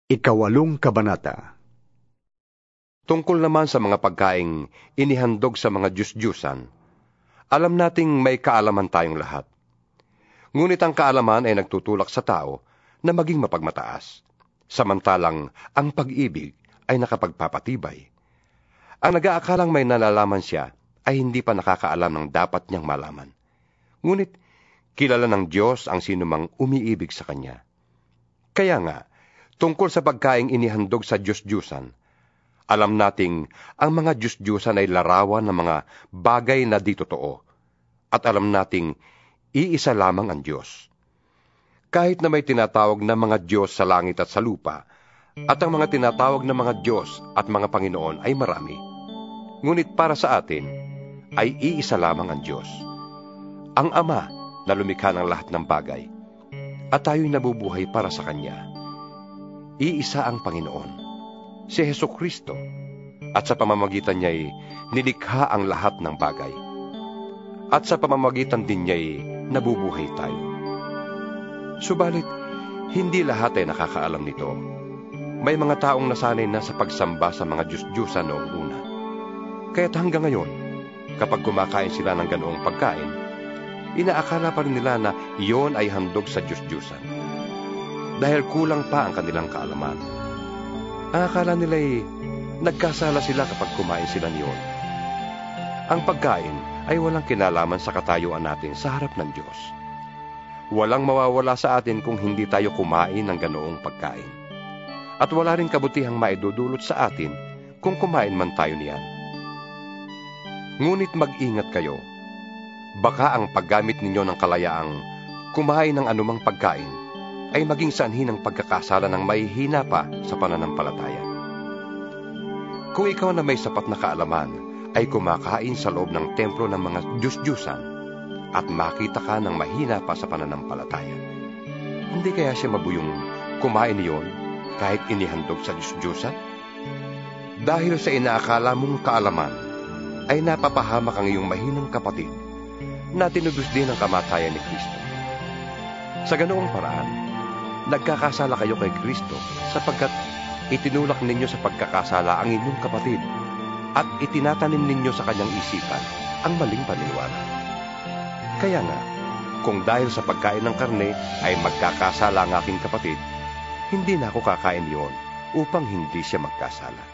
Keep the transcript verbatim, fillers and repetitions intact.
Ikawalong kabanata. Tungkol naman sa mga pagkaing inihandog sa mga Diyos-Diyusan, alam nating may kaalaman tayong lahat. Ngunit ang kaalaman ay nagtutulak sa tao na maging mapagmataas, samantalang ang pag-ibig ay nakapagpapatibay. Ang nag-aakalang may nalalaman siya ay hindi pa nakakaalam ng dapat niyang malaman. Ngunit kilala ng Diyos ang sinumang umiibig sa Kanya. Kaya nga, tungkol sa pagkaing inihandog sa Diyos-Diyusan, alam nating ang mga Diyos-Diyusan ay larawan ng mga bagay na di totoo, at alam nating iisa lamang ang Diyos. Kahit na may tinatawag na mga Diyos sa langit at sa lupa, at ang mga tinatawag na mga Diyos at mga Panginoon ay marami, ngunit para sa atin ay iisa lamang ang Diyos, ang Ama na lumikha ng lahat ng bagay, at tayo'y nabubuhay para sa Kanya. Iisa ang Panginoon, si Hesukristo, at sa pamamagitan niya'y nilikha ang lahat ng bagay. At sa pamamagitan din niya'y nabubuhay tayo. Subalit, hindi lahat ay nakakaalam nito. May mga taong nasanay na sa pagsamba sa mga Diyos-Diyusan noong una. Kaya't hanggang ngayon, kapag kumakain sila ng ganoong pagkain, inaakala pa rin nila na iyon ay handog sa Diyos-Diyusan. Dahil kulang pa ang kanilang kaalaman. Ang akala nila'y nagkasala sila kapag kumain sila niyon. Ang pagkain ay walang kinalaman sa katayuan natin sa harap ng Diyos. Walang mawawala sa atin kung hindi tayo kumain ng ganoong pagkain. At wala rin kabutihang maidudulot sa atin kung kumain man tayo niyan. Ngunit mag-ingat kayo. Baka ang paggamit ninyo ng kalayaang kumain ng anumang pagkain ay maging sanhi ng pagkakasala ng mahihina pa sa pananampalataya. Kung ikaw na may sapat na kaalaman ay kumakain sa loob ng templo ng mga Diyos-Diyusan at makita ka ng mahina pa sa pananampalataya, hindi kaya siya mabuyong kumain niyon kahit inihandog sa Diyos-Diyusan? Dahil sa inaakala mong kaalaman ay napapahamak ang iyong mahinang kapatid na tinubos din ang kamatayan ni Kristo. Sa ganoong paraan, nagkakasala kayo kay Kristo sapagkat itinulak ninyo sa pagkakasala ang inyong kapatid at itinatanim ninyo sa kanyang isipan ang maling paniniwala. Kaya nga, kung dahil sa pagkain ng karne ay magkakasala ang aking kapatid, hindi na ako kakain iyon upang hindi siya magkasala.